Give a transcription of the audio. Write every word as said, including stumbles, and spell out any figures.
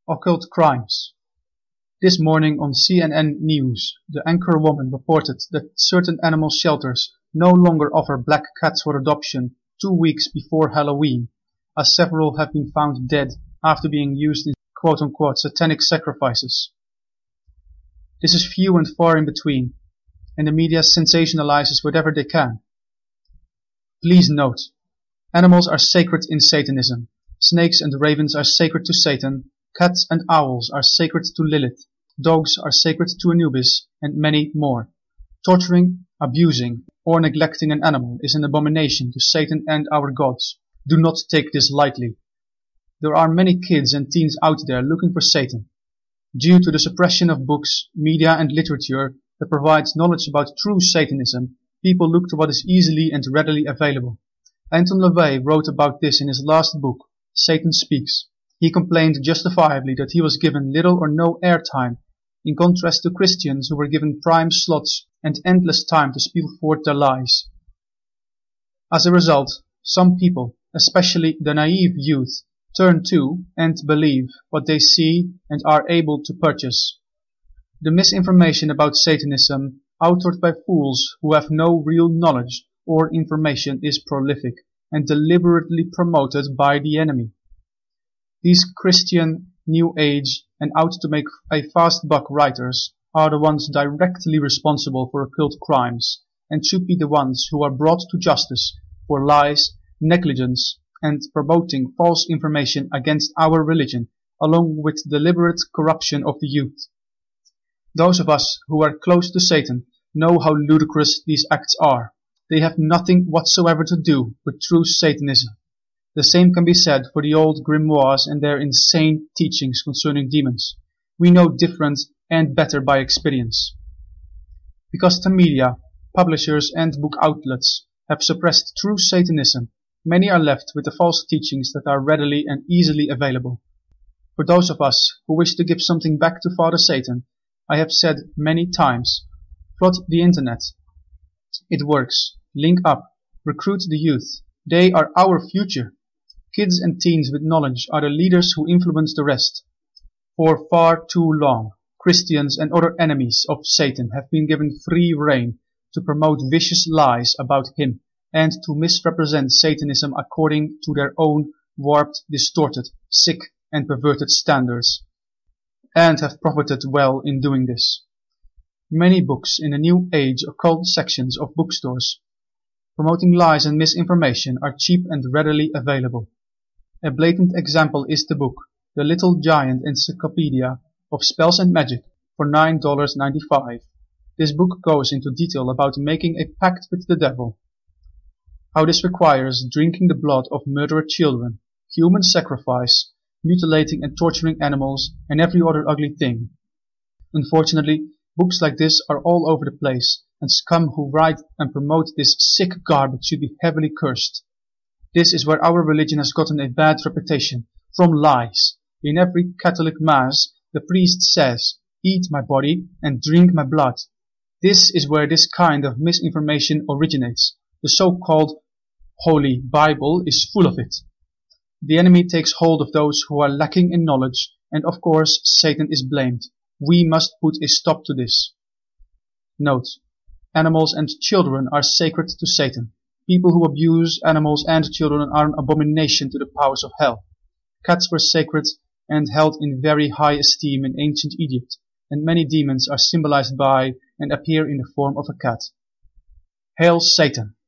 Occult crimes. This morning on C N N News, the anchor woman reported that certain animal shelters no longer offer black cats for adoption two weeks before Halloween, as several have been found dead after being used in quote-unquote satanic sacrifices. This is few and far in between, and the media sensationalizes whatever they can. Please note, animals are sacred in Satanism. Snakes and ravens are sacred to Satan, cats and owls are sacred to Lilith, dogs are sacred to Anubis, and many more. Torturing, abusing, or neglecting an animal is an abomination to Satan and our gods. Do not take this lightly. There are many kids and teens out there looking for Satan. Due to the suppression of books, media and literature that provides knowledge about true Satanism, people look to what is easily and readily available. Anton LaVey wrote about this in his last book, Satan Speaks. He complained justifiably that he was given little or no airtime, in contrast to Christians who were given prime slots and endless time to spew forth their lies. As a result, some people, especially the naive youth, turn to and believe what they see and are able to purchase. The misinformation about Satanism, authored by fools who have no real knowledge or information, is prolific and deliberately promoted by the enemy. These Christian, New Age, and out-to-make a fast buck writers are the ones directly responsible for occult crimes and should be the ones who are brought to justice for lies, negligence, and promoting false information against our religion, along with deliberate corruption of the youth. Those of us who are close to Satan know how ludicrous these acts are. They have nothing whatsoever to do with true Satanism. The same can be said for the old grimoires and their insane teachings concerning demons. We know different and better by experience. Because the media, publishers and book outlets have suppressed true Satanism, many are left with the false teachings that are readily and easily available. For those of us who wish to give something back to Father Satan, I have said many times, flood the internet. It works. Link up. Recruit the youth. They are our future. Kids and teens with knowledge are the leaders who influence the rest. For far too long, Christians and other enemies of Satan have been given free rein to promote vicious lies about him and to misrepresent Satanism according to their own warped, distorted, sick and perverted standards, and have profited well in doing this. Many books in the New Age occult sections of bookstores promoting lies and misinformation are cheap and readily available. A blatant example is the book, The Little Giant Encyclopedia of Spells and Magic, for nine dollars and ninety-five cents. This book goes into detail about making a pact with the devil, how this requires drinking the blood of murdered children, human sacrifice, mutilating and torturing animals, and every other ugly thing. Unfortunately, books like this are all over the place, and scum who write and promote this sick garbage should be heavily cursed. This is where our religion has gotten a bad reputation, from lies. In every Catholic Mass, the priest says, "Eat my body and drink my blood." This is where this kind of misinformation originates. The so-called Holy Bible is full of it. The enemy takes hold of those who are lacking in knowledge, and of course Satan is blamed. We must put a stop to this. Note: animals and children are sacred to Satan. People who abuse animals and children are an abomination to the powers of hell. Cats were sacred and held in very high esteem in ancient Egypt, and many demons are symbolized by and appear in the form of a cat. Hail Satan!